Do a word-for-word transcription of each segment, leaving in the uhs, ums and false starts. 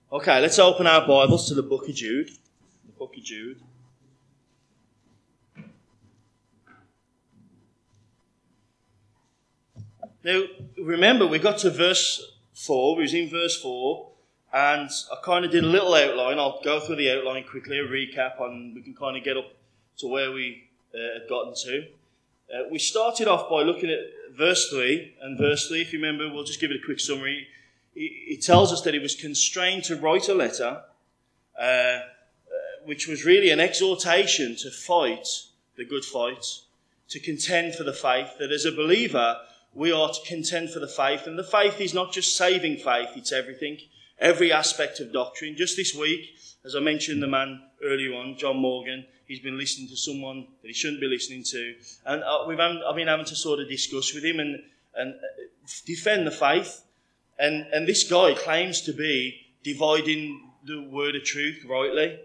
Okay, let's open our Bibles to the book of Jude. The book of Jude. Now, remember, we got to verse four. We was in verse four, and I kind of did a little outline. I'll go through the outline quickly, a recap, and we can kind of get up to where we uh, had gotten to. Uh, we started off by looking at verse three, and verse three, if you remember, we'll just give it a quick summary. It tells us that he was constrained to write a letter, uh, uh, which was really an exhortation to fight the good fight, to contend for the faith, that as a believer, we are to contend for the faith. And the faith is not just saving faith, it's everything, every aspect of doctrine. Just this week, as I mentioned the man earlier on, John Morgan, he's been listening to someone that he shouldn't be listening to. And uh, we've having, I've been having to sort of discuss with him and, and defend the faith. And, and this guy claims to be dividing the word of truth rightly.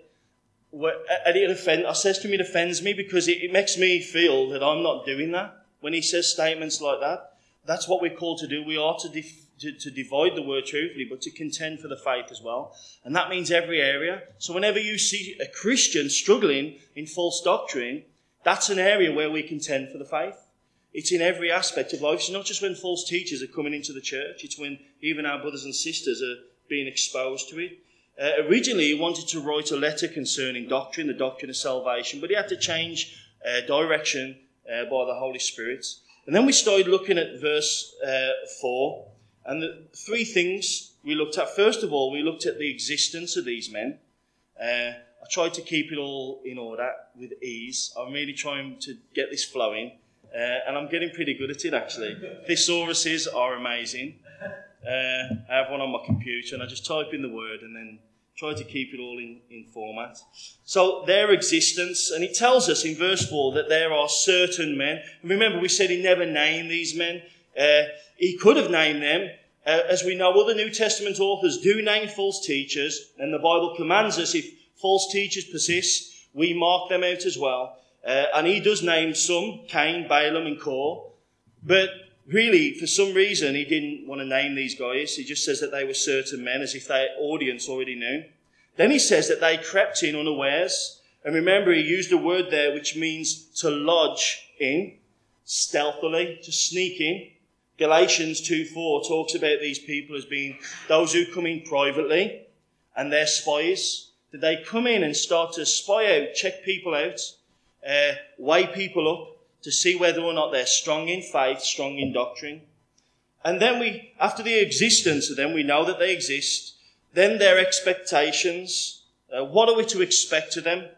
And it offend, I says to him, it offends me because it, it makes me feel that I'm not doing that. When he says statements like that, that's what we're called to do. We are to, dif, to, to divide the word truthfully, but to contend for the faith as well. And that means every area. So whenever you see a Christian struggling in false doctrine, that's an area where we contend for the faith. It's in every aspect of life. It's not just when false teachers are coming into the church. It's when even our brothers and sisters are being exposed to it. Uh, originally, he wanted to write a letter concerning doctrine, the doctrine of salvation, but he had to change uh, direction uh, by the Holy Spirit. And then we started looking at verse uh, four. And the three things we looked at. First of all, we looked at the existence of these men. Uh, I tried to keep it all in order with ease. I'm really trying to get this flowing. Uh, and I'm getting pretty good at it, actually. Thesauruses are amazing. Uh, I have one on my computer, and I just type in the word and then try to keep it all in, in format. So their existence, and it tells us in verse four that there are certain men. And remember, we said he never named these men. Uh, he could have named them. Uh, as we know, other New Testament authors do name false teachers, and the Bible commands us, if false teachers persist, we mark them out as well. Uh, and he does name some, Cain, Balaam and Kor. But really, for some reason, he didn't want to name these guys. He just says that they were certain men, as if their audience already knew. Then he says that they crept in unawares. And remember, he used a word there which means to lodge in, stealthily, to sneak in. Galatians two four talks about these people as being those who come in privately, and they're spies. That they come in and start to spy out, check people out, Uh, weigh people up to see whether or not they're strong in faith, strong in doctrine. And then we, after the existence of them, we know that they exist. Then their expectations. Uh, what are we to expect of them?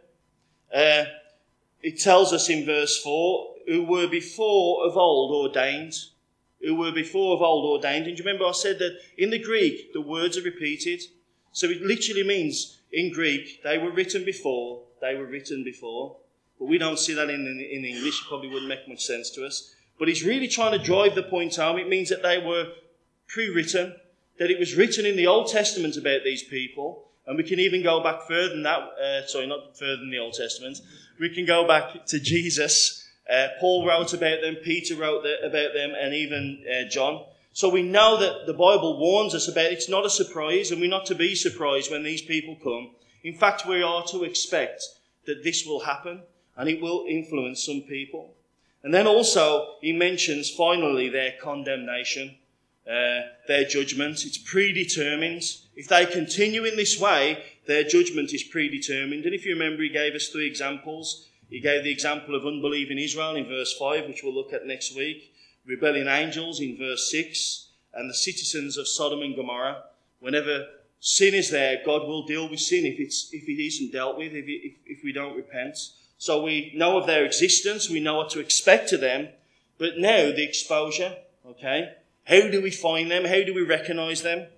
Uh, it tells us in verse four, who were before of old ordained. Who were before of old ordained. And do you remember I said that in the Greek, the words are repeated. So it literally means, in Greek, they were written before, they were written before. But we don't see that in, in, in English. It probably wouldn't make much sense to us. But he's really trying to drive the point home. It means that they were pre-written, that it was written in the Old Testament about these people. And we can even go back further than that. Uh, sorry, not further than the Old Testament. We can go back to Jesus. Uh, Paul wrote about them. Peter wrote the, about them. And even uh, John. So we know that the Bible warns us about it. It's not a surprise. And we're not to be surprised when these people come. In fact, we are to expect that this will happen. And it will influence some people. And then also, he mentions finally their condemnation, uh, their judgment. It's predetermined. If they continue in this way, their judgment is predetermined. And if you remember, he gave us three examples. He gave the example of unbelieving Israel in verse five, which we'll look at next week. Rebellion angels in verse six. And the citizens of Sodom and Gomorrah. Whenever sin is there, God will deal with sin if, it's, if it isn't dealt with, if, it, if, if we don't repent. So we know of their existence, we know what to expect of them, but now the exposure, okay? How do we find them? How do we recognize them?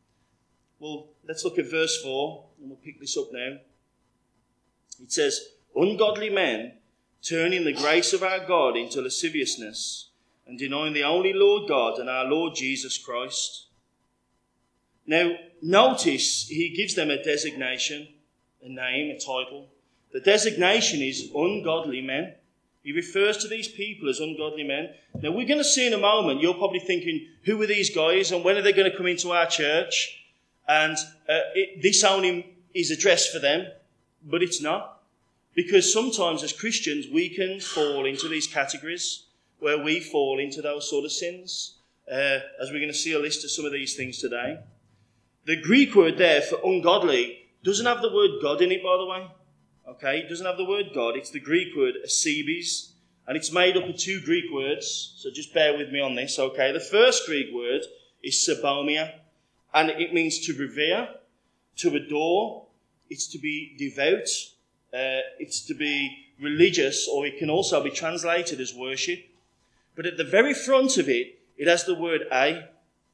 Well, let's look at verse four, and we'll pick this up now. It says, ungodly men turning the grace of our God into lasciviousness and denying the only Lord God and our Lord Jesus Christ. Now, notice he gives them a designation, a name, a title. The designation is ungodly men. He refers to these people as ungodly men. Now, we're going to see in a moment, you're probably thinking, who are these guys and when are they going to come into our church? And uh, it, this only is addressed for them, but it's not. Because sometimes as Christians, we can fall into these categories where we fall into those sort of sins. Uh, as we're going to see a list of some of these things today. The Greek word there for ungodly doesn't have the word God in it, by the way. Okay, it doesn't have the word God. It's the Greek word asebes, and it's made up of two Greek words. So just bear with me on this, okay? The first Greek word is sebomia, and it means to revere, to adore. It's to be devout. Uh, it's to be religious, or it can also be translated as worship. But at the very front of it, it has the word a.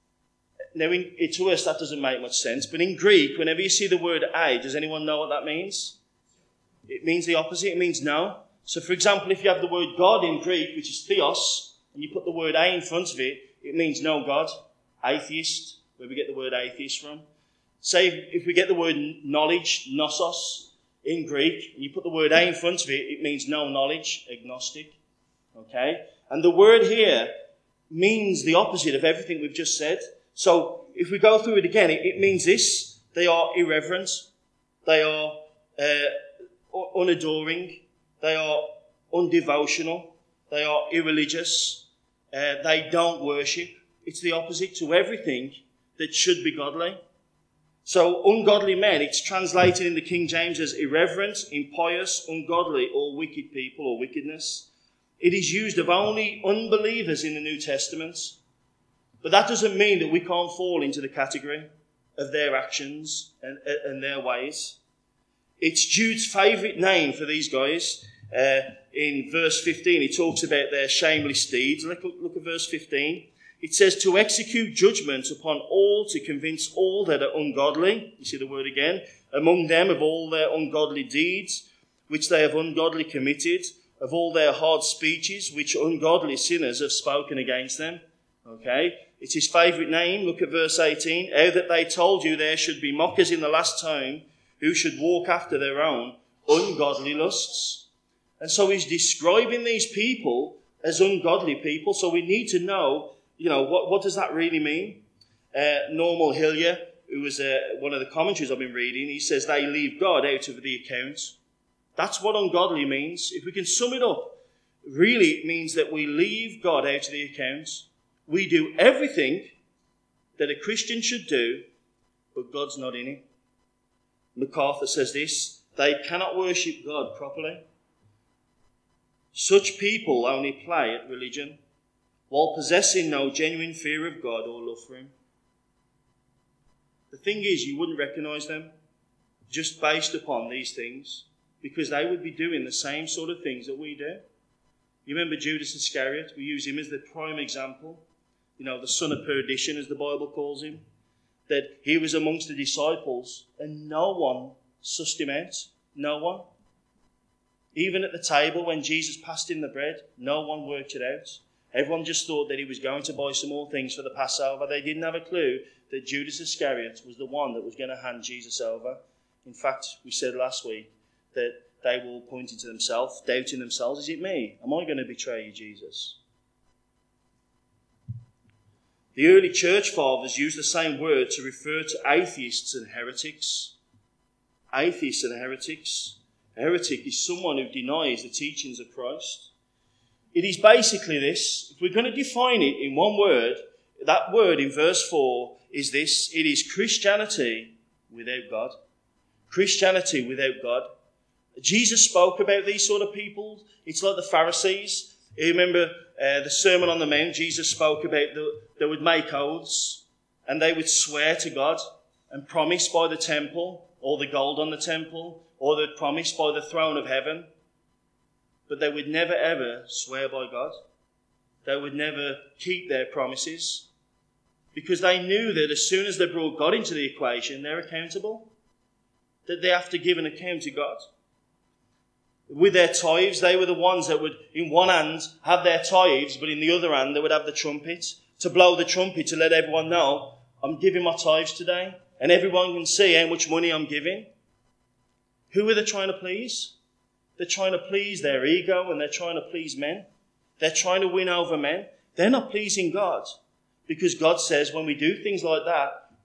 Now, in, to us, that doesn't make much sense. But in Greek, whenever you see the word a, does anyone know what that means? It means the opposite. It means no. So, for example, if you have the word God in Greek, which is theos, and you put the word a in front of it, it means no God. Atheist, where we get the word atheist from. Say, if we get the word knowledge, gnosos, in Greek, and you put the word a in front of it, it means no knowledge, agnostic. Okay? And the word here means the opposite of everything we've just said. So, if we go through it again, it, it means this. They are irreverent. They are uh, unadoring. They are undevotional. They are irreligious. Uh, they don't worship. It's the opposite to everything that should be godly. So, ungodly men, it's translated in the King James as irreverent, impious, ungodly, or wicked people, or wickedness. It is used of only unbelievers in the New Testament. But that doesn't mean that we can't fall into the category of their actions and, and their ways. It's Jude's favourite name for these guys. Uh, in verse fifteen, he talks about their shameless deeds. Look, look at verse fifteen. It says, to execute judgment upon all, to convince all that are ungodly. You see the word again. Among them of all their ungodly deeds, which they have ungodly committed, of all their hard speeches, which ungodly sinners have spoken against them. Okay? It's his favourite name. Look at verse eighteen. How that they told you there should be mockers in the last time, who should walk after their own ungodly lusts. And so he's describing these people as ungodly people. So we need to know, you know, what, what does that really mean? Uh, Normal Hillier, who was uh, one of the commentaries I've been reading, he says they leave God out of the account. That's what ungodly means. If we can sum it up, really it means that we leave God out of the account. We do everything that a Christian should do, but God's not in it. MacArthur says this, they cannot worship God properly. Such people only play at religion, while possessing no genuine fear of God or love for him. The thing is, you wouldn't recognise them just based upon these things, because they would be doing the same sort of things that we do. You remember Judas Iscariot? We use him as the prime example. You know, the son of perdition, as the Bible calls him. That he was amongst the disciples and no one sussed him out. No one. Even at the table when Jesus passed him the bread, no one worked it out. Everyone just thought that he was going to buy some more things for the Passover. They didn't have a clue that Judas Iscariot was the one that was going to hand Jesus over. In fact, we said last week that they were all pointing to themselves, doubting themselves. Is it me? Am I going to betray you, Jesus? The early church fathers used the same word to refer to atheists and heretics. Atheists and heretics. A heretic is someone who denies the teachings of Christ. It is basically this. If we're going to define it in one word, that word in verse four is this. It is Christianity without God. Christianity without God. Jesus spoke about these sort of people. It's like the Pharisees. You remember uh, the Sermon on the Mount, Jesus spoke about the, they would make oaths and they would swear to God and promise by the temple or the gold on the temple, or they'd promise by the throne of heaven. But they would never ever swear by God. They would never keep their promises, because they knew that as soon as they brought God into the equation, they're accountable. That they have to give an account to God. With their tithes, they were the ones that would, in one hand, have their tithes, but in the other hand, they would have the trumpet, to blow the trumpet to let everyone know, I'm giving my tithes today, and everyone can see how much money I'm giving. Who are they trying to please? They're trying to please their ego, and they're trying to please men. They're trying to win over men. They're not pleasing God, because God says when we do things like that,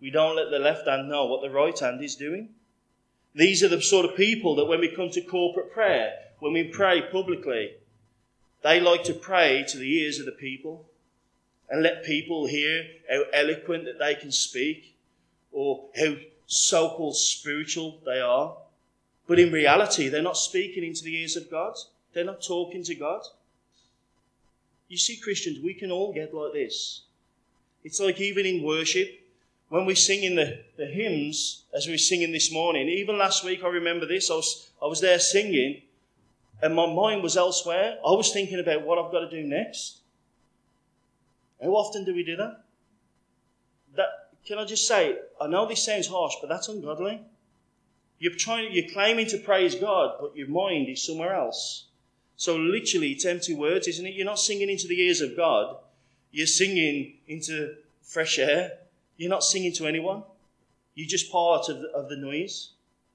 We don't let the left hand know what the right hand is doing. These are the sort of people that when we come to corporate prayer, when we pray publicly, they like to pray to the ears of the people and let people hear how eloquent that they can speak or how so-called spiritual they are. But in reality, they're not speaking into the ears of God. They're not talking to God. You see, Christians, we can all get like this. It's like even in worship, when we sing in the, the hymns, as we were singing this morning, even last week I remember this, I was, I was there singing and my mind was elsewhere. I was thinking about what I've got to do next. How often do we do that? That can I just say, I know this sounds harsh, but that's ungodly. You're trying, you're claiming to praise God, but your mind is somewhere else. So literally, it's empty words, isn't it? You're not singing into the ears of God. You're singing into fresh air. You're not singing to anyone. You're just part of the, of the noise.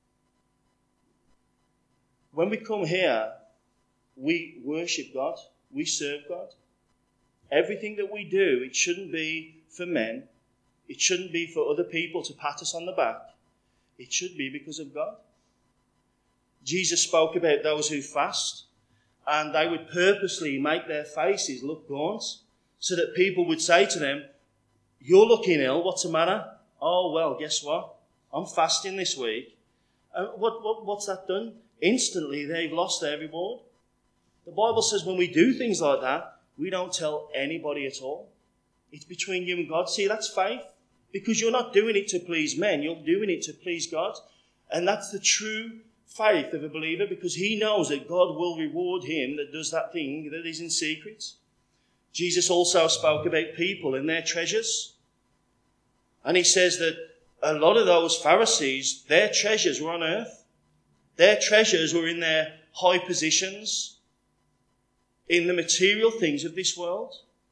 When we come here, we worship God. We serve God. Everything that we do, it shouldn't be for men. It shouldn't be for other people to pat us on the back. It should be because of God. Jesus spoke about those who fast, and they would purposely make their faces look gaunt so that people would say to them, "You're looking ill, what's the matter?" "Oh, well, guess what? I'm fasting this week." And what, what, what's that done? Instantly, they've lost their reward. The Bible says when we do things like that, we don't tell anybody at all. It's between you and God. See, that's faith. Because you're not doing it to please men, you're doing it to please God. And that's the true faith of a believer, because he knows that God will reward him that does that thing that is in secret. Jesus also spoke about people and their treasures. And he says that a lot of those Pharisees, their treasures were on earth. Their treasures were in their high positions, in the material things of this world.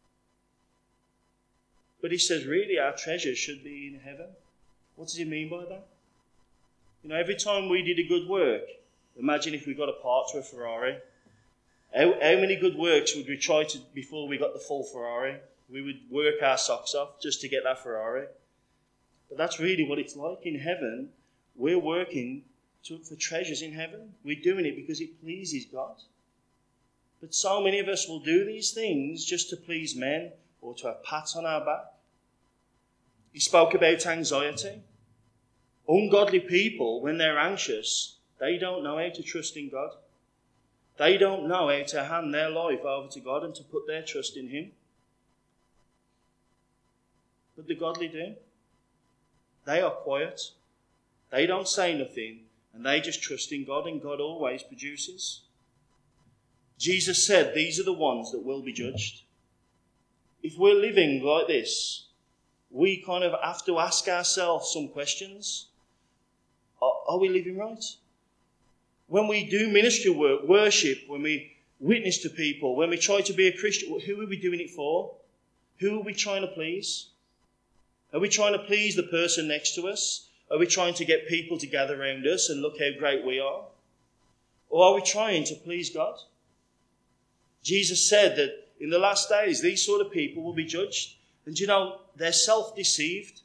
But he says, really, our treasure should be in heaven. What does he mean by that? You know, every time we did a good work, imagine if we got a part to a Ferrari. How, how many good works would we try to before we got the full Ferrari? We would work our socks off just to get that Ferrari. But that's really what it's like in heaven. We're working to, for treasures in heaven. We're doing it because it pleases God. But so many of us will do these things just to please men or to have pats on our back. He spoke about anxiety. Ungodly people, when they're anxious, they don't know how to trust in God. They don't know how to hand their life over to God and to put their trust in Him. But the godly do. They are quiet. They don't say nothing, and they just trust in God, and God always produces. Jesus said these are the ones that will be judged. If we're living like this, we kind of have to ask ourselves some questions. Are, are we living right? When we do ministry work, worship, when we witness to people, when we try to be a Christian, who are we doing it for? Who are we trying to please? Are we trying to please the person next to us? Are we trying to get people to gather around us and look how great we are? Or are we trying to please God? Jesus said that in the last days, these sort of people will be judged. And you know, they're self-deceived.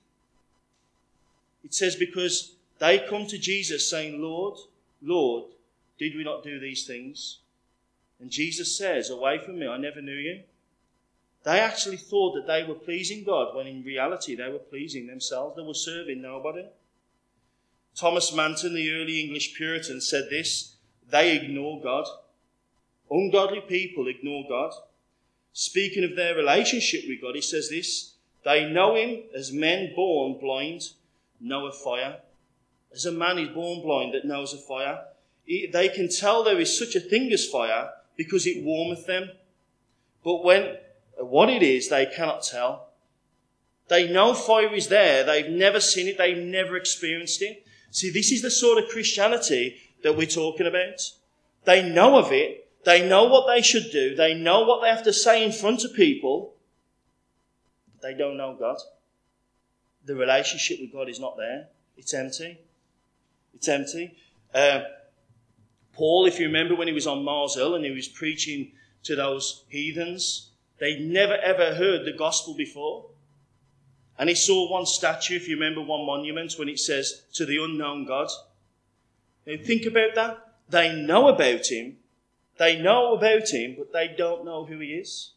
It says because they come to Jesus saying, Lord, Lord, did we not do these things? And Jesus says, away from me, I never knew you. They actually thought that they were pleasing God, when in reality they were pleasing themselves. They were serving nobody. Thomas Manton, the early English Puritan, said this: they ignore God. Ungodly people ignore God. Speaking of their relationship with God, he says this: they know Him as men born blind know a fire. As a man is born blind that knows a fire. They can tell there is such a thing as fire because it warmeth them. But when what it is, they cannot tell. They know fire is there. They've never seen it. They've never experienced it. See, this is the sort of Christianity that we're talking about. They know of it. They know what they should do. They know what they have to say in front of people. But they don't know God. The relationship with God is not there. It's empty. It's empty. Uh, Paul, if you remember when he was on Mars Hill and he was preaching to those heathens, they'd never ever heard the gospel before. And he saw one statue, if you remember, one monument, when it says, to the unknown God. Now think about that. They know about him. They know about him, but they don't know who he is.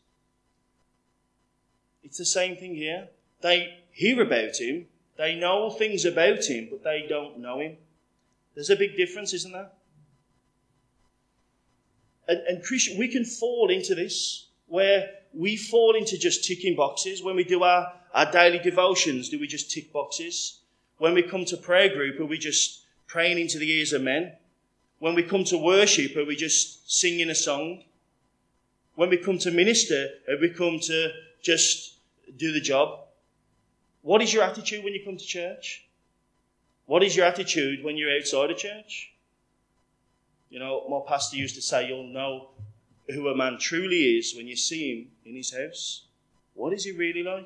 It's the same thing here. They hear about him. They know things about him, but they don't know him. There's a big difference, isn't there? And, and Christian, we can fall into this, where we fall into just ticking boxes. When we do our, our daily devotions, do we just tick boxes? When we come to prayer group, are we just praying into the ears of men? When we come to worship, are we just singing a song? When we come to minister, are we come to just do the job? What is your attitude when you come to church? What is your attitude when you're outside of church? You know, my pastor used to say, you'll know who a man truly is when you see him in his house. What is he really like?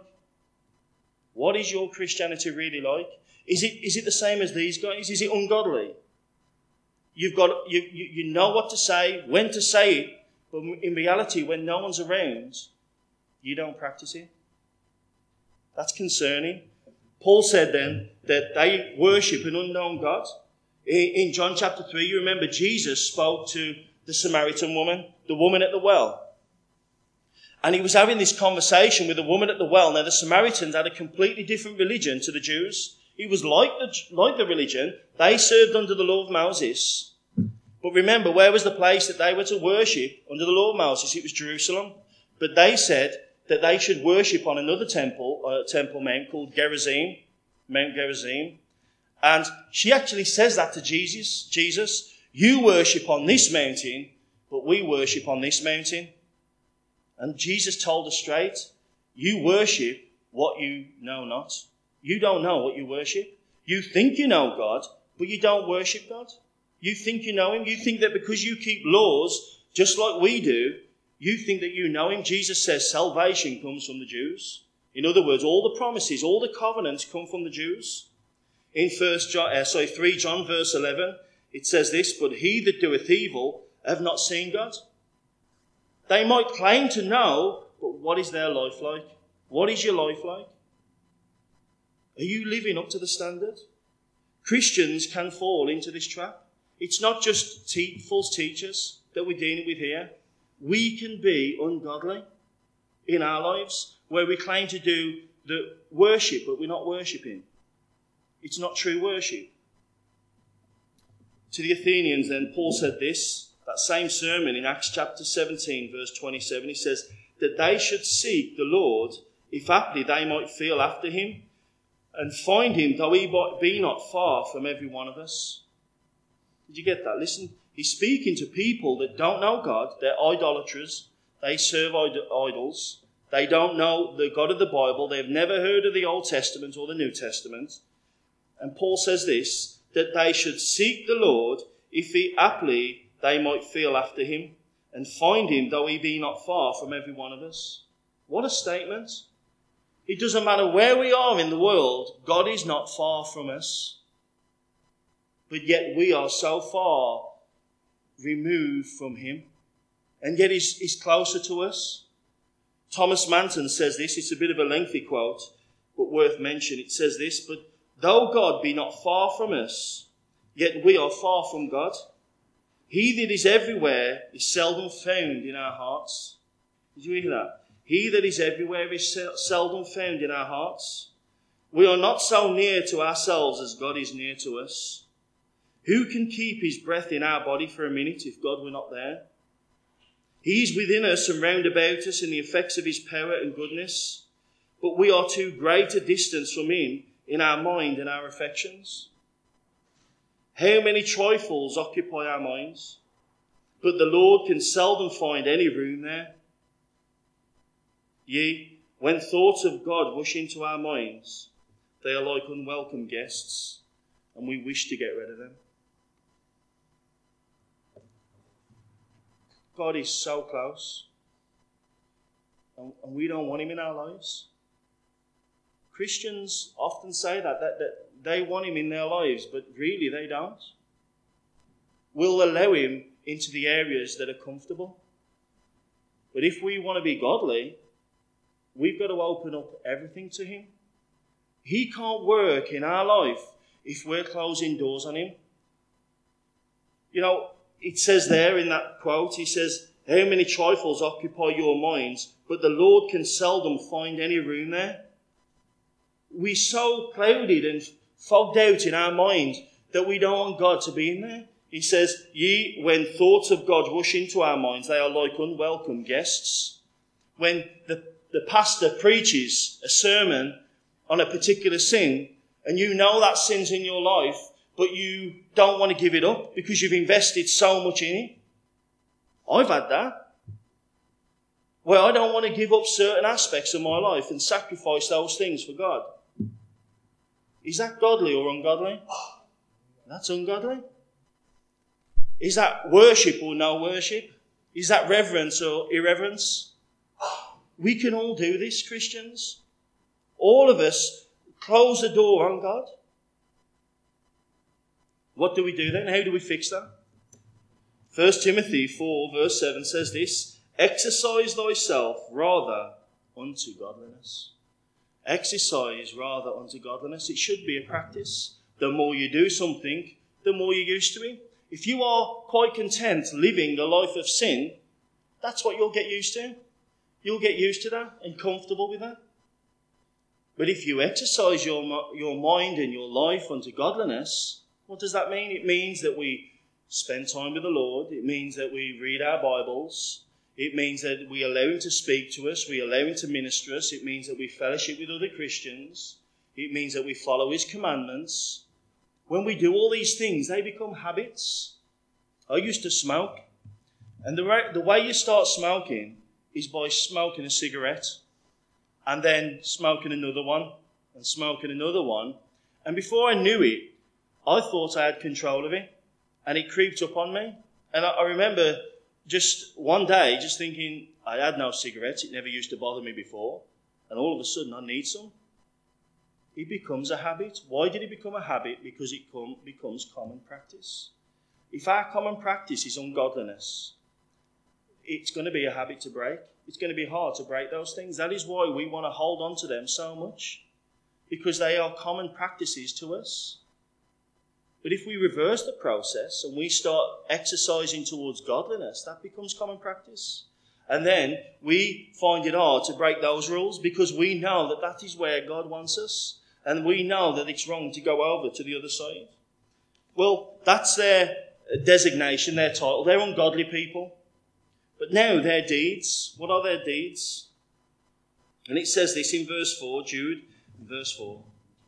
What is your Christianity really like? Is it is it the same as these guys? Is it ungodly? You've got you, you, you know what to say, when to say it, but in reality, when no one's around, you don't practice it. That's concerning. Paul said then that they worship an unknown God. In John chapter three, you remember Jesus spoke to the Samaritan woman, the woman at the well. And he was having this conversation with the woman at the well. Now, the Samaritans had a completely different religion to the Jews. It was like the, like the religion. They served under the law of Moses. But remember, where was the place that they were to worship under the law of Moses? It was Jerusalem. But they said that they should worship on another temple, uh, temple mount called Gerizim, Mount Gerizim. And she actually says that to Jesus. Jesus, you worship on this mountain, but we worship on this mountain. And Jesus told her straight, you worship what you know not. You don't know what you worship. You think you know God, but you don't worship God. You think you know him. You think that because you keep laws, just like we do, you think that you know him. Jesus says salvation comes from the Jews. In other words, all the promises, all the covenants come from the Jews. In first John, uh, sorry, three John verse eleven, it says this, but he that doeth evil have not seen God. They might claim to know, but what is their life like? What is your life like? Are you living up to the standard? Christians can fall into this trap. It's not just te- false teachers that we're dealing with here. We can be ungodly in our lives, where we claim to do the worship, but we're not worshipping. It's not true worship. To the Athenians then, Paul said this, that same sermon in Acts chapter seventeen, verse twenty-seven, he says, that they should seek the Lord, if haply they might feel after him, and find him, though he be not far from every one of us. Did you get that? Listen, he's speaking to people that don't know God. They're idolaters. They serve idols. They don't know the God of the Bible. They've never heard of the Old Testament or the New Testament. And Paul says this, that they should seek the Lord, if he haply they might feel after him, and find him, though he be not far from every one of us. What a statement. It doesn't matter where we are in the world, God is not far from us. But yet we are so far removed from him. And yet he's, he's closer to us. Thomas Manton says this, it's a bit of a lengthy quote, but worth mention. It says this, but though God be not far from us, yet we are far from God. He that is everywhere is seldom found in our hearts. Did you hear that? He that is everywhere is seldom found in our hearts. We are not so near to ourselves as God is near to us. Who can keep his breath in our body for a minute if God were not there? He is within us and round about us in the effects of his power and goodness, but we are too great a distance from him in our mind and our affections. How many trifles occupy our minds, but the Lord can seldom find any room there. Yea, when thoughts of God rush into our minds, they are like unwelcome guests, and we wish to get rid of them. God is so close, and we don't want him in our lives. Christians often say that, that, that they want him in their lives, but really they don't. We'll allow him into the areas that are comfortable. But if we want to be godly, we've got to open up everything to him. He can't work in our life if we're closing doors on him. You know, it says there in that quote, he says, how many trifles occupy your minds, but the Lord can seldom find any room there. We're so clouded and fogged out in our mind that we don't want God to be in there. He says, ye, when thoughts of God rush into our minds, they are like unwelcome guests. When the, the pastor preaches a sermon on a particular sin, and you know that sin's in your life, but you don't want to give it up because you've invested so much in it. I've had that. Where I don't want to give up certain aspects of my life and sacrifice those things for God. Is that godly or ungodly? That's ungodly. Is that worship or no worship? Is that reverence or irreverence? We can all do this, Christians. All of us close the door on God. What do we do then? How do we fix that? First Timothy four verse seven says this, exercise thyself rather unto godliness. Exercise rather unto godliness. It should be a practice. The more you do something, the more you're used to it. If you are quite content living a life of sin, that's what you'll get used to. You'll get used to that and comfortable with that. But if you exercise your, your mind and your life unto godliness, what does that mean? It means that we spend time with the Lord. It means that we read our Bibles. It means that we allow him to speak to us. We allow him to minister us. It means that we fellowship with other Christians. It means that we follow his commandments. When we do all these things, they become habits. I used to smoke. And the way, the way you start smoking is by smoking a cigarette and then smoking another one and smoking another one. And before I knew it, I thought I had control of it. And it creeped up on me. And I, I remember just one day just thinking, I had no cigarettes. It never used to bother me before. And all of a sudden, I need some. It becomes a habit. Why did it become a habit? Because it com- becomes common practice. If our common practice is ungodliness, it's going to be a habit to break. It's going to be hard to break those things. That is why we want to hold on to them so much. Because they are common practices to us. But if we reverse the process and we start exercising towards godliness, that becomes common practice. And then we find it hard to break those rules because we know that that is where God wants us. And we know that it's wrong to go over to the other side. Well, that's their designation, their title. They're ungodly people. But now their deeds, what are their deeds? And it says this in verse four, Jude, verse four.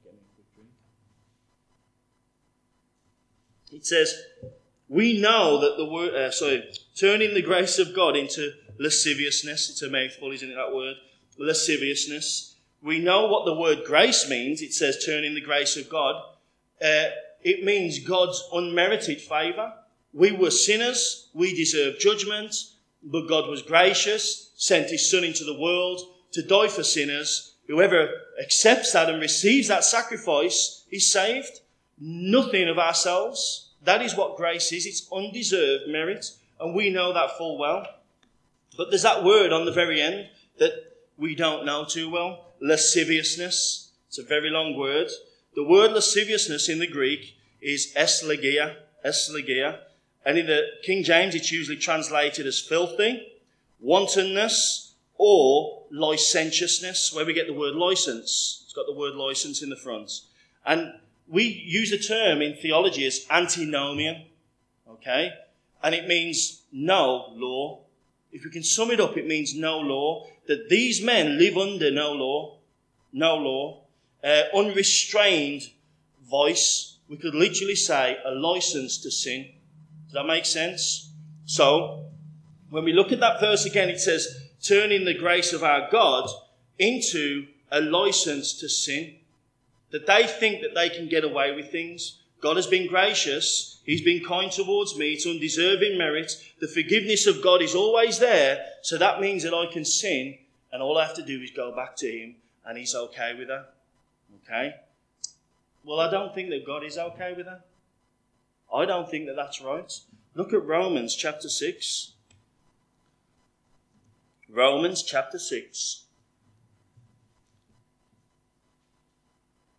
It says, we know that the word, uh, sorry, turning the grace of God into lasciviousness. It's a mouthful, isn't it, that word? Lasciviousness. We know what the word grace means. It says turning the grace of God. Uh, it means God's unmerited favour. We were sinners. We deserved judgment. But God was gracious, sent his Son into the world to die for sinners. Whoever accepts that and receives that sacrifice is saved. Nothing of ourselves. That is what grace is. It's undeserved merit. And we know that full well. But there's that word on the very end that we don't know too well. Lasciviousness. It's a very long word. The word lasciviousness in the Greek is eslegia. Eslegia. And in the King James it's usually translated as filthy, wantonness, or licentiousness, where we get the word license. It's got the word license in the front. And we use the term in theology as antinomian, okay? And it means no law. If we can sum it up, it means no law. That these men live under no law. No law. Uh, unrestrained vice. We could literally say a license to sin. Does that make sense? So, when we look at that verse again, it says, turning the grace of our God into a license to sin. That they think that they can get away with things. God has been gracious. He's been kind towards me. It's undeserving merit. The forgiveness of God is always there. So that means that I can sin. And all I have to do is go back to him. And he's okay with that. Okay? Well, I don't think that God is okay with that. I don't think that that's right. Look at Romans chapter six. Romans chapter six.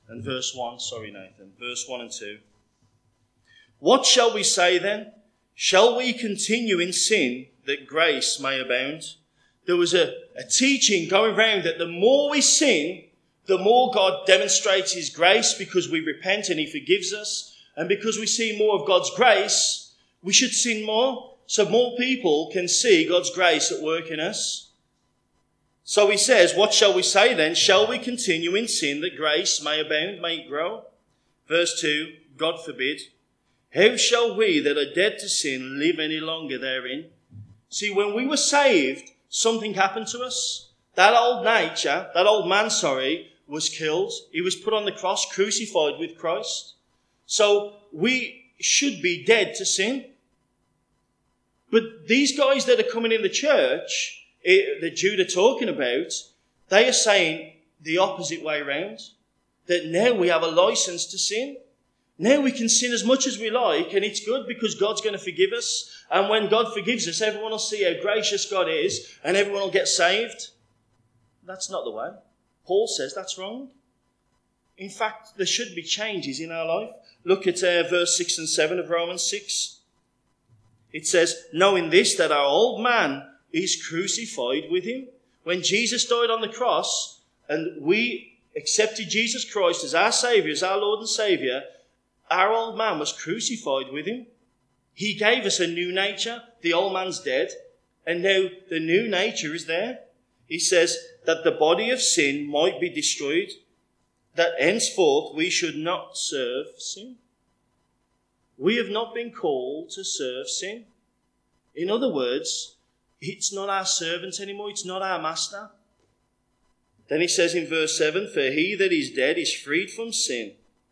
and verse one. Sorry, Nathan. Verse one and two. What shall we say then? Shall we continue in sin that grace may abound? There was a, a teaching going around that the more we sin, the more God demonstrates his grace because we repent and he forgives us. And because we see more of God's grace, we should sin more so more people can see God's grace at work in us. So he says, what shall we say then? Shall we continue in sin that grace may abound, may it grow? Verse two, God forbid. How shall we that are dead to sin live any longer therein? See, when we were saved, something happened to us. That old nature, that old man, sorry, was killed. He was put on the cross, crucified with Christ. So we should be dead to sin. But these guys that are coming in the church, that Jude are talking about, they are saying the opposite way round. That now we have a license to sin. Now we can sin as much as we like, and it's good because God's going to forgive us. And when God forgives us, everyone will see how gracious God is, and everyone will get saved. That's not the way. Paul says that's wrong. In fact, there should be changes in our life. Look at uh, verse six and seven of Romans six. It says, knowing this, that our old man is crucified with him. When Jesus died on the cross, and we accepted Jesus Christ as our Saviour, as our Lord and Saviour, our old man was crucified with him. He gave us a new nature. The old man's dead. And now the new nature is there. He says that the body of sin might be destroyed, that henceforth we should not serve sin. We have not been called to serve sin. In other words, it's not our servant anymore. It's not our master. Then he says in verse seven, for he that is dead is freed from sin.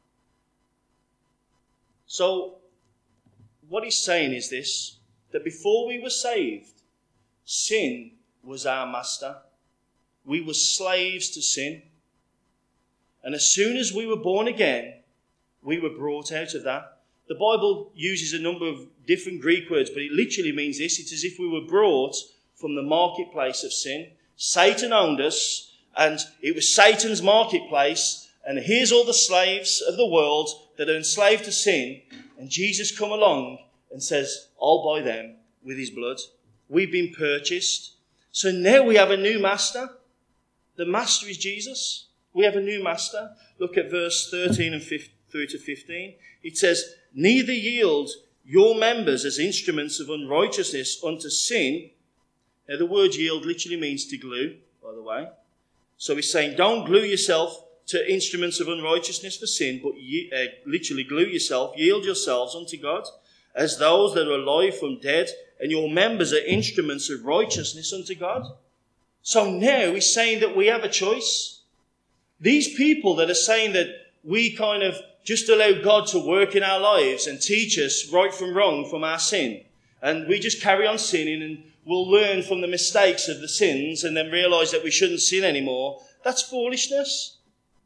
So, what he's saying is this, that before we were saved, sin was our master. We were slaves to sin. And as soon as we were born again, we were brought out of that. The Bible uses a number of different Greek words, but it literally means this. It's as if we were brought from the marketplace of sin. Satan owned us, and it was Satan's marketplace, and here's all the slaves of the world that are enslaved to sin, and Jesus come along and says, I'll buy them with his blood. We've been purchased. So now we have a new master. The master is Jesus. We have a new master. Look at verse thirteen and through to fifteen. It says, neither yield your members as instruments of unrighteousness unto sin. Now the word yield literally means to glue, by the way. So he's saying, don't glue yourself to instruments of unrighteousness for sin, but ye, uh, literally glue yourself, yield yourselves unto God, as those that are alive from dead, and your members are instruments of righteousness unto God. So now he's saying that we have a choice. These people that are saying that we kind of just allow God to work in our lives and teach us right from wrong from our sin, and we just carry on sinning and we'll learn from the mistakes of the sins and then realise that we shouldn't sin anymore, that's foolishness.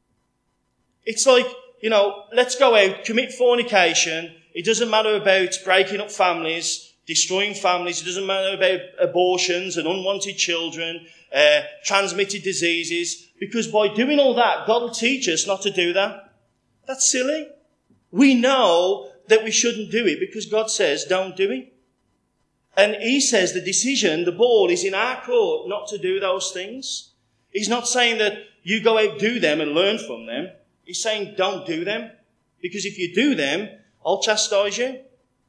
It's like, you know, let's go out, commit fornication. It doesn't matter about breaking up families, destroying families. It doesn't matter about abortions and unwanted children, uh, transmitted diseases. Because by doing all that, God will teach us not to do that. That's silly. We know that we shouldn't do it because God says don't do it. And he says the decision, the ball is in our court not to do those things. He's not saying that you go out, do them and learn from them. He's saying don't do them. Because if you do them, I'll chastise you.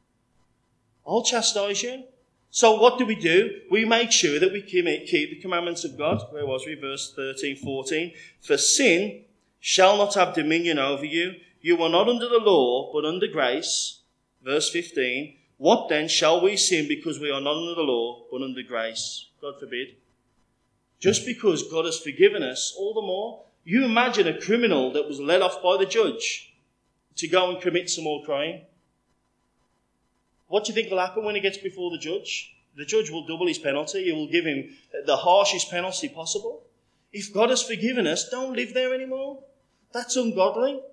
I'll chastise you. So what do we do? We make sure that we keep the commandments of God. Where was we? Verse thirteen, fourteen. For sin shall not have dominion over you. You are not under the law, but under grace. Verse fifteen. What then shall we sin because we are not under the law, but under grace? God forbid. Just because God has forgiven us, all the more. You imagine a criminal that was let off by the judge to go and commit some more crime. What do you think will happen when he gets before the judge? The judge will double his penalty. He will give him the harshest penalty possible. If God has forgiven us, don't live there anymore. That's ungodly.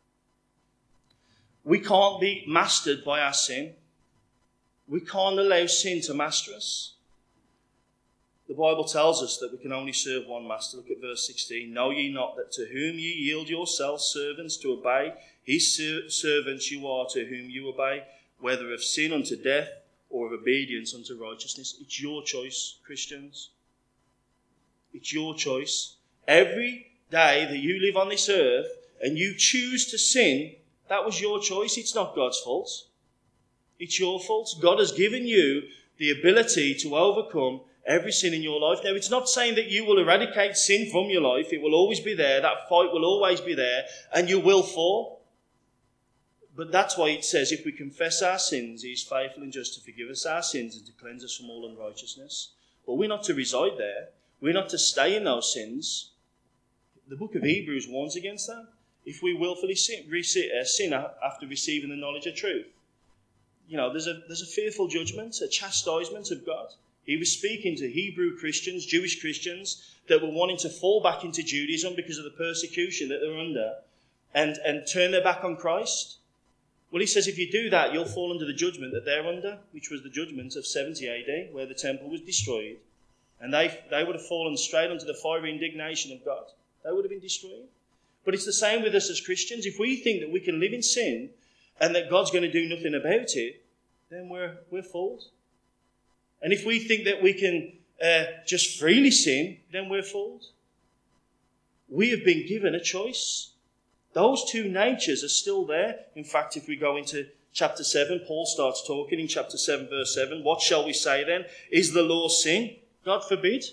We can't be mastered by our sin. We can't allow sin to master us. The Bible tells us that we can only serve one master. Look at verse sixteen. Know ye not that to whom ye yield yourselves servants to obey, his ser- servants you are to whom you obey, whether of sin unto death or of obedience unto righteousness. It's your choice, Christians. It's your choice. Every day that you live on this earth and you choose to sin, that was your choice. It's not God's fault. It's your fault. God has given you the ability to overcome every sin in your life. Now, it's not saying that you will eradicate sin from your life. It will always be there. That fight will always be there, and you will fall. But that's why it says if we confess our sins, he is faithful and just to forgive us our sins and to cleanse us from all unrighteousness. But we're not to reside there. We're not to stay in those sins. The book of Hebrews warns against that. If we willfully sin, sin after receiving the knowledge of truth, you know, there's a there's a fearful judgment, a chastisement of God. He was speaking to Hebrew Christians, Jewish Christians, that were wanting to fall back into Judaism because of the persecution that they're under and, and turn their back on Christ. Well, he says if you do that, you'll fall under the judgment that they're under, which was the judgment of seventy A D, where the temple was destroyed. And they, they would have fallen straight under the fiery indignation of God. They would have been destroyed. But it's the same with us as Christians. If we think that we can live in sin and that God's going to do nothing about it, then we're, we're fooled. And if we think that we can uh, just freely sin, then we're fooled. We have been given a choice. Those two natures are still there. In fact, if we go into chapter seven, Paul starts talking in chapter seven, verse seven. What shall we say then? Is the law sin? God forbid.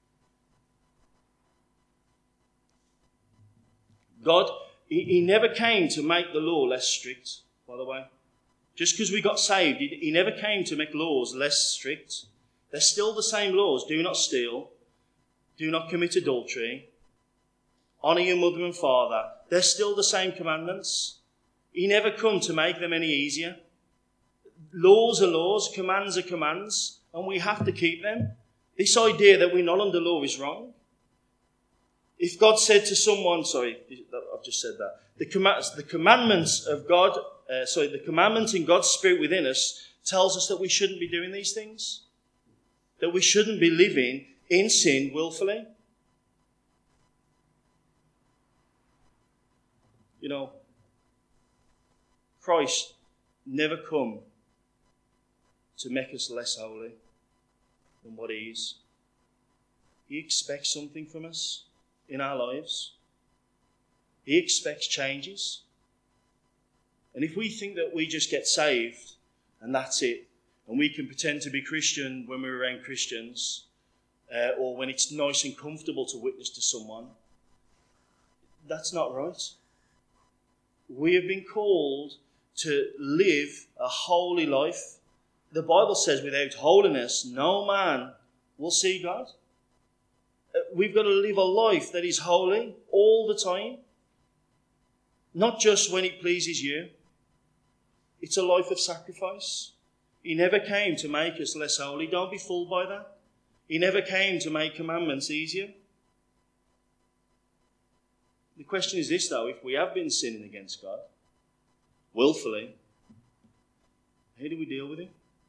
God, he, he never came to make the law less strict, by the way. Just because we got saved, he, he never came to make laws less strict. They're still the same laws. Do not steal. Do not commit adultery. Honour your mother and father. They're still the same commandments. He never come to make them any easier. Laws are laws, commands are commands, and we have to keep them. This idea that we're not under law is wrong. If God said to someone, sorry, I've just said that, the, comm- the commandments of God, uh, sorry, the commandment in God's Spirit within us tells us that we shouldn't be doing these things. That we shouldn't be living in sin willfully. You know, Christ never come to make us less holy than what he is. He expects something from us in our lives. He expects changes. And if we think that we just get saved and that's it, and we can pretend to be Christian when we're around Christians, uh, or when it's nice and comfortable to witness to someone, that's not right. We have been called to live a holy life. The Bible says without holiness, no man will see God. We've got to live a life that is holy all the time. Not just when it pleases you. It's a life of sacrifice. He never came to make us less holy. Don't be fooled by that. He never came to make commandments easier. The question is this, though. If we have been sinning against God, willfully, how do we deal with it?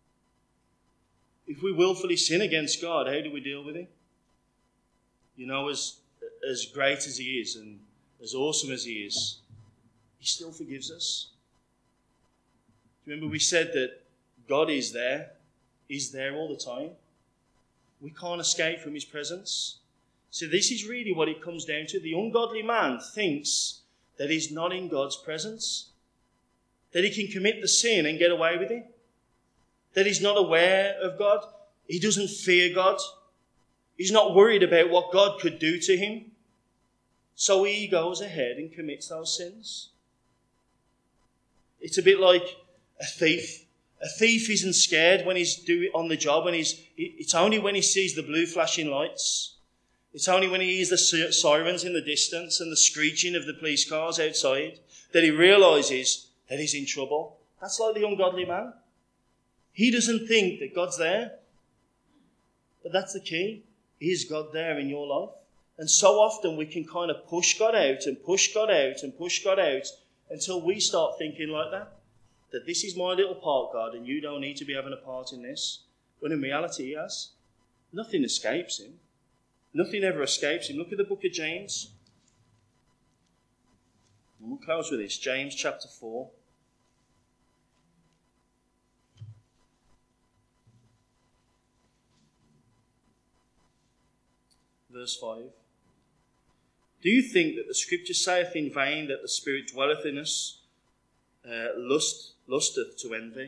If we willfully sin against God, how do we deal with it? You know, as, as great as he is and as awesome as he is, he still forgives us. Remember we said that God is there. He's there all the time. We can't escape from his presence. So this is really what it comes down to. The ungodly man thinks that he's not in God's presence. That he can commit the sin and get away with it. That he's not aware of God. He doesn't fear God. He's not worried about what God could do to him. So he goes ahead and commits those sins. It's a bit like a thief. A thief isn't scared when he's doing on the job. When he's, it's only when he sees the blue flashing lights. It's only when he hears the sirens in the distance and the screeching of the police cars outside that he realises that he's in trouble. That's like the ungodly man. He doesn't think that God's there. But that's the key. Is God there in your life? And so often we can kind of push God out and push God out and push God out until we start thinking like that. That this is my little part, God, and you don't need to be having a part in this. When in reality, he has. Nothing escapes him. Nothing ever escapes him. Look at the book of James. And we'll close with this. James chapter four. Verse five. Do you think that the scripture saith in vain that the Spirit dwelleth in us, uh, lust, lusteth to envy?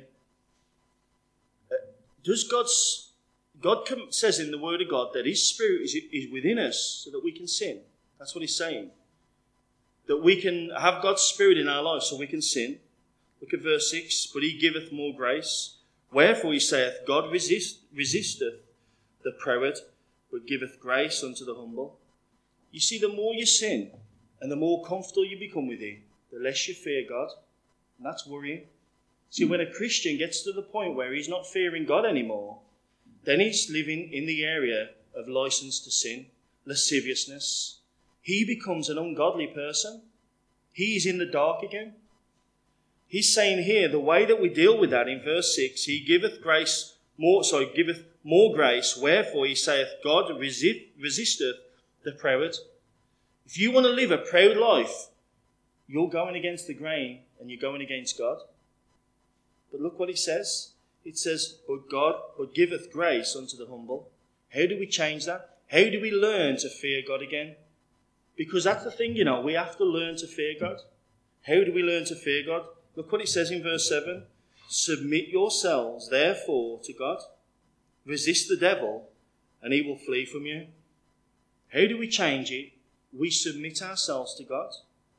Uh, does God's, God com- says in the Word of God that His Spirit is, is within us so that we can sin. That's what He's saying. That we can have God's Spirit in our lives so we can sin. Look at verse six. But He giveth more grace. Wherefore He saith, God resist, resisteth the proud, but giveth grace unto the humble. You see, the more you sin and the more comfortable you become with it, the less you fear God. And that's worrying. See, when a Christian gets to the point where he's not fearing God anymore, then he's living in the area of license to sin, lasciviousness. He becomes an ungodly person. He is in the dark again. He's saying here, the way that we deal with that in verse six, He giveth grace more, sorry, giveth more grace, wherefore He saith, God resist, resisteth the proud. If you want to live a proud life, you're going against the grain and you're going against God. But look what He says. It says, but God, but giveth grace unto the humble. How do we change that? How do we learn to fear God again? Because that's the thing, you know, we have to learn to fear God. How do we learn to fear God? Look what it says in verse seven. Submit yourselves, therefore, to God. Resist the devil, and he will flee from you. How do we change it? We submit ourselves to God.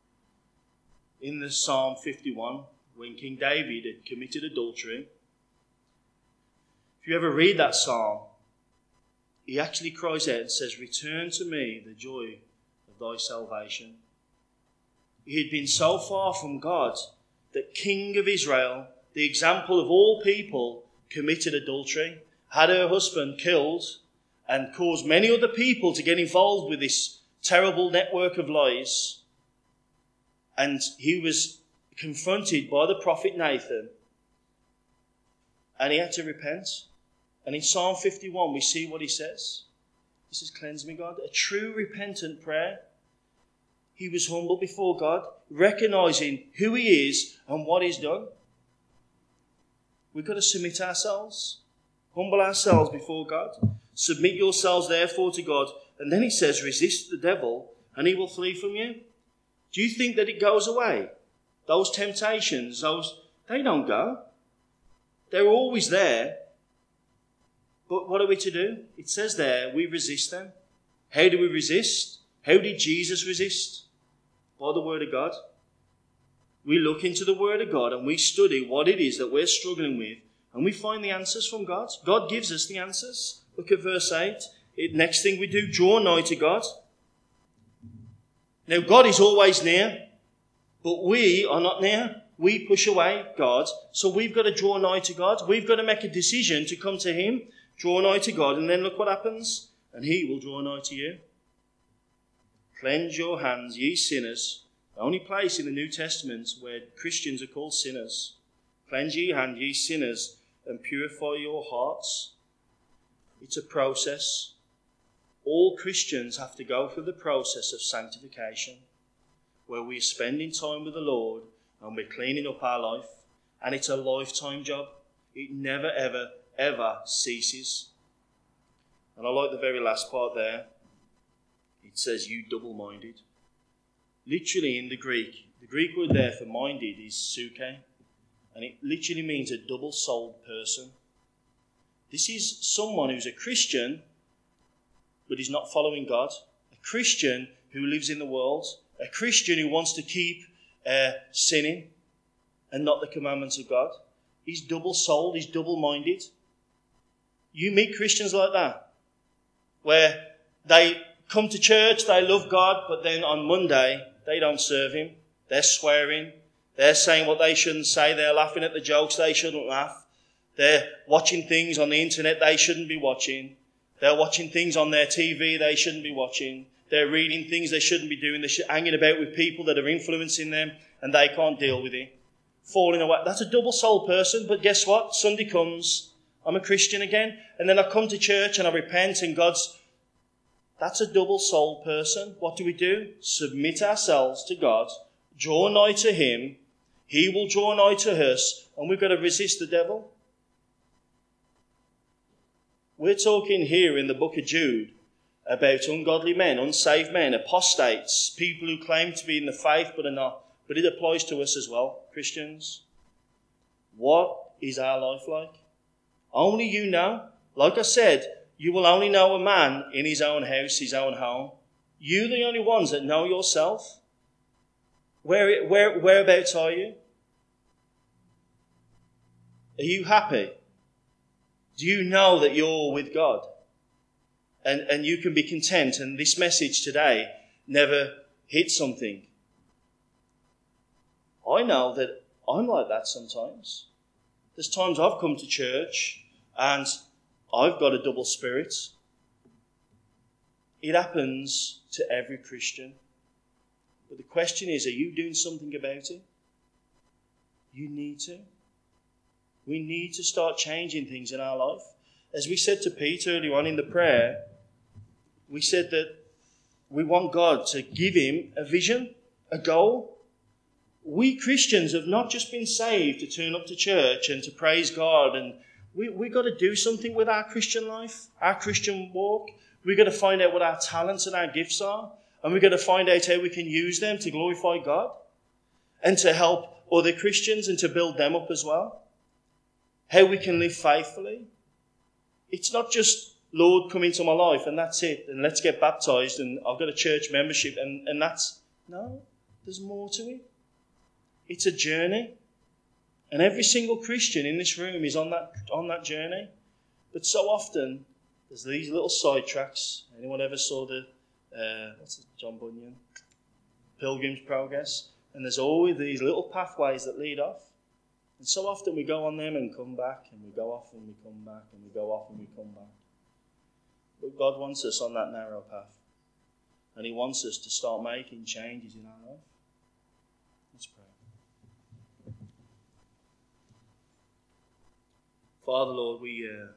In the Psalm fifty-one, when King David had committed adultery, if you ever read that psalm, he actually cries out and says, return to me the joy of thy salvation. He had been so far from God that King of Israel, the example of all people, committed adultery, had her husband killed, and caused many other people to get involved with this terrible network of lies. And he was confronted by the prophet Nathan, and he had to repent. And in Psalm fifty-one, we see what he says. He says, cleanse me, God. A true repentant prayer. He was humble before God, recognizing who He is and what He's done. We've got to submit ourselves, humble ourselves before God. Submit yourselves, therefore, to God. And then He says, resist the devil, and he will flee from you. Do you think that it goes away? Those temptations, those they don't go. They're always there. But what are we to do? It says there, we resist them. How do we resist? How did Jesus resist? By the Word of God. We look into the Word of God and we study what it is that we're struggling with, and we find the answers from God. God gives us the answers. Look at verse eight. It, next thing we do, draw nigh to God. Now, God is always near, but we are not near. We push away God. So we've got to draw nigh to God. We've got to make a decision to come to Him, draw nigh to God, and then look what happens. And He will draw nigh to you. Cleanse your hands, ye sinners. The only place in the New Testament where Christians are called sinners. Cleanse ye hands, ye sinners, and purify your hearts. It's a process. All Christians have to go through the process of sanctification, where we're spending time with the Lord and we're cleaning up our life. And it's a lifetime job. It never, ever, ever ceases. And I like the very last part there. It says, you double-minded. Literally in the Greek, the Greek word there for minded is suke, and it literally means a double-souled person. This is someone who's a Christian, but is not following God. A Christian who lives in the world. A Christian who wants to keep uh, sinning and not the commandments of God. He's double-souled, he's double-minded. You meet Christians like that, where they come to church, they love God, but then on Monday, they don't serve Him. They're swearing. They're saying what they shouldn't say. They're laughing at the jokes they shouldn't laugh. They're watching things on the internet they shouldn't be watching. They're watching things on their T V they shouldn't be watching. They're reading things they shouldn't be doing. They're hanging about with people that are influencing them, and they can't deal with it. Falling away. That's a double-souled person, but guess what? Sunday comes. I'm a Christian again. And then I come to church and I repent and God's... That's a double-souled person. What do we do? Submit ourselves to God, draw nigh to him, he will draw nigh to us, and we've got to resist the devil. We're talking here in the book of Jude about ungodly men, unsaved men, apostates, people who claim to be in the faith but are not. But it applies to us as well, Christians. What is our life like? Only you know. Like I said, you will only know a man in his own house, his own home. You're the only ones that know yourself. Where, where, whereabouts are you? Are you happy? Do you know that you're with God? And, and you can be content. And this message today never hit something. I know that I'm like that sometimes. There's times I've come to church and I've got a double spirit. It happens to every Christian. But the question is, are you doing something about it? You need to. We need to start changing things in our life. As we said to Pete earlier on in the prayer, we said that we want God to give him a vision, a goal. We Christians have not just been saved to turn up to church and to praise God, and we, we've got to do something with our Christian life, our Christian walk. We've got to find out what our talents and our gifts are, and we've got to find out how we can use them to glorify God and to help other Christians and to build them up as well. How we can live faithfully. It's not just, Lord, come into my life and that's it, and let's get baptized and I've got a church membership and, and that's... No, there's more to it. It's a journey. And every single Christian in this room is on that on that journey. But so often, there's these little sidetracks. Anyone ever saw the, uh, what's it, John Bunyan? Pilgrim's Progress. And there's always these little pathways that lead off. And so often we go on them and come back, and we go off and we come back, and we go off and we come back. But God wants us on that narrow path. And he wants us to start making changes in our life. Let's pray. Father, Lord, we uh,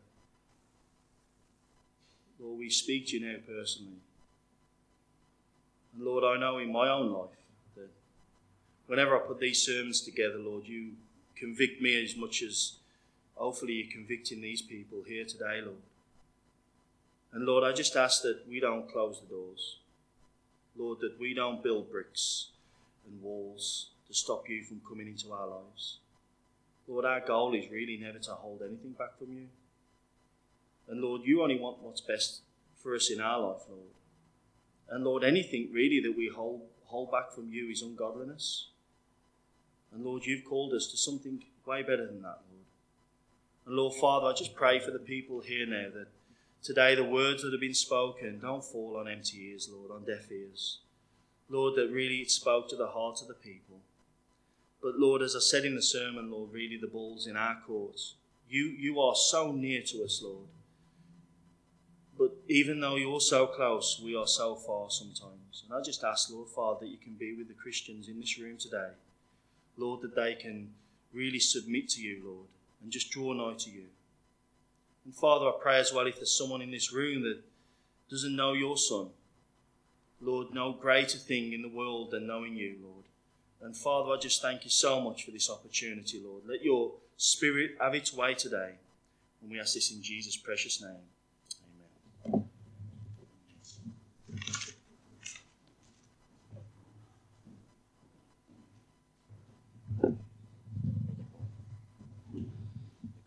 Lord, we speak to you now personally. And Lord, I know in my own life that whenever I put these sermons together, Lord, you convict me as much as hopefully you're convicting these people here today, Lord. And Lord, I just ask that we don't close the doors. Lord, that we don't build bricks and walls to stop you from coming into our lives. Lord, our goal is really never to hold anything back from you. And Lord, you only want what's best for us in our life, Lord. And Lord, anything really that we hold, hold back from you is ungodliness. And Lord, you've called us to something way better than that, Lord. And Lord, Father, I just pray for the people here now that today the words that have been spoken don't fall on empty ears, Lord, on deaf ears. Lord, that really it spoke to the heart of the people. But Lord, as I said in the sermon, Lord, really the ball's in our courts. You, you are so near to us, Lord. But even though you're so close, we are so far sometimes. And I just ask, Lord, Father, that you can be with the Christians in this room today. Lord, that they can really submit to you, Lord, and just draw nigh to you. And Father, I pray as well if there's someone in this room that doesn't know your Son, Lord, no greater thing in the world than knowing you, Lord. And Father, I just thank you so much for this opportunity, Lord. Let your Spirit have its way today. And we ask this in Jesus' precious name.